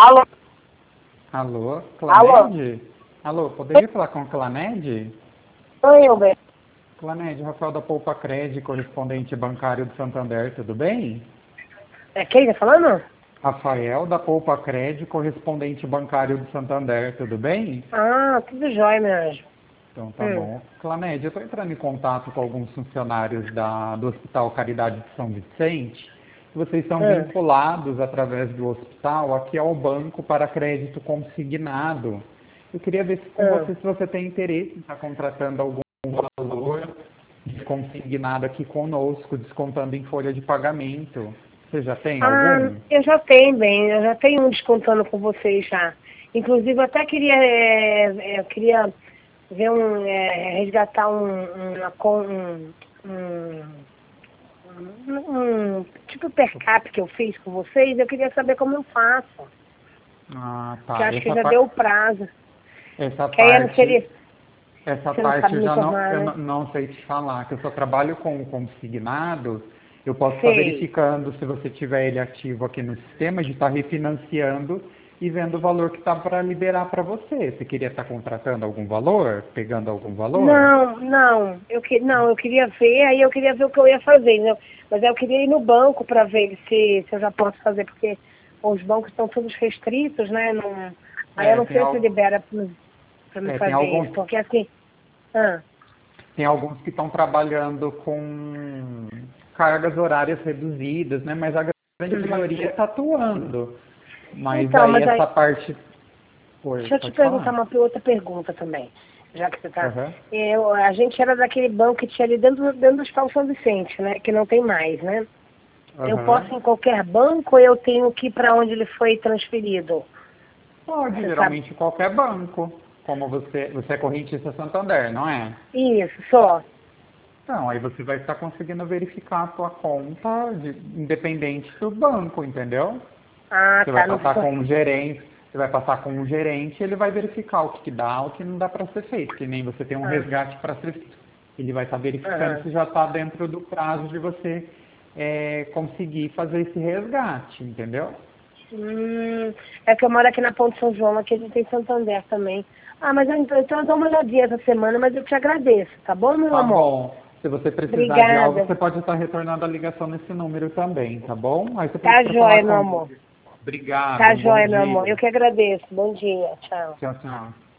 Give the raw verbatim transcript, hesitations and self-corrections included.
Alô? Alô, Alô? Claned? Alô, poderia falar com a Claned? Oi, Alberto. Claned, Rafael da Poupa Cred, correspondente bancário do Santander, tudo bem? É quem tá falando? Rafael da Poupa Cred, correspondente bancário do Santander, tudo bem? Ah, tudo jóia, meu anjo. Então tá Hum. bom. Claned, eu estou entrando em contato com alguns funcionários da, do Hospital Caridade de São Vicente. Vocês são Hum. vinculados através do hospital aqui ao banco para crédito consignado. Eu queria ver se, com Hum. você se você tem interesse em estar contratando algum valor de consignado aqui conosco, descontando em folha de pagamento. Você já tem Ah, algum? eu já tenho, bem. Eu já tenho um descontando com vocês já. Inclusive, eu até queria, é, é, eu queria ver um, é, resgatar um, um, uma con- um, um, um, um tipo per cap que eu fiz com vocês. Eu queria saber como eu faço. Ah, Porque eu tá. acho que Essa, já deu par o prazo. essa Que aí eu não parte seria, Essa você não parte sabe eu me já não, informar, eu né? não, não sei te falar, que eu só trabalho com o consignado, eu posso estar Sei. verificando se você tiver ele ativo aqui no sistema, de estar refinanciando e vendo o valor que está para liberar para você. Você queria estar contratando algum valor, pegando algum valor? Não, não, eu que, não, eu queria ver, aí eu queria ver o que eu ia fazer, né? Mas eu queria ir no banco para ver se, se eu já posso fazer, porque os bancos estão todos restritos, né? Não, aí eu É, não tem, sei se al, libera para me é, tem fazer alguns, isso, porque assim, ah, tem alguns que estão trabalhando com cargas horárias reduzidas, né? Mas a grande uhum. maioria está atuando. Mas Então, aí mas aí, essa parte. Oi, deixa eu te pode perguntar falar. uma outra pergunta também, já que você tá. Aham. Eu, a gente era daquele banco que tinha ali dentro, dentro do Hospital São Vicente, né? Que não tem mais, né? Eu posso Aham. ir em qualquer banco ou eu tenho que ir para onde ele foi transferido? Pode, Você sabe? geralmente qualquer banco. Como você, você é correntista Santander, não é? Isso, só. Então, aí você vai estar conseguindo verificar a sua conta de- independente do banco, entendeu? Ah, Você vai tá. Não passar precisa. com um gerente, você vai passar com um gerente, ele vai verificar o que, que dá, o que não dá para ser feito, que nem você tem um Ah, resgate para ser feito. Ele vai estar verificando aham. se já está dentro do prazo de você é, conseguir fazer esse resgate, entendeu? Hum, é que eu moro aqui na Ponte São João, aqui a gente tem Santander também. Ah, mas eu, então então eu dou uma olhadinha essa semana, mas eu te agradeço, tá bom, meu Tá amor? bom. Se você precisar de algo, Obrigada. você pode estar retornando a ligação nesse número também, tá bom? Aí você pede Tá para falar joia, meu comigo. amor. Obrigado, Tá um bom joia, meu amor. Eu dia. que agradeço. Bom dia. Tchau. Tchau, tchau.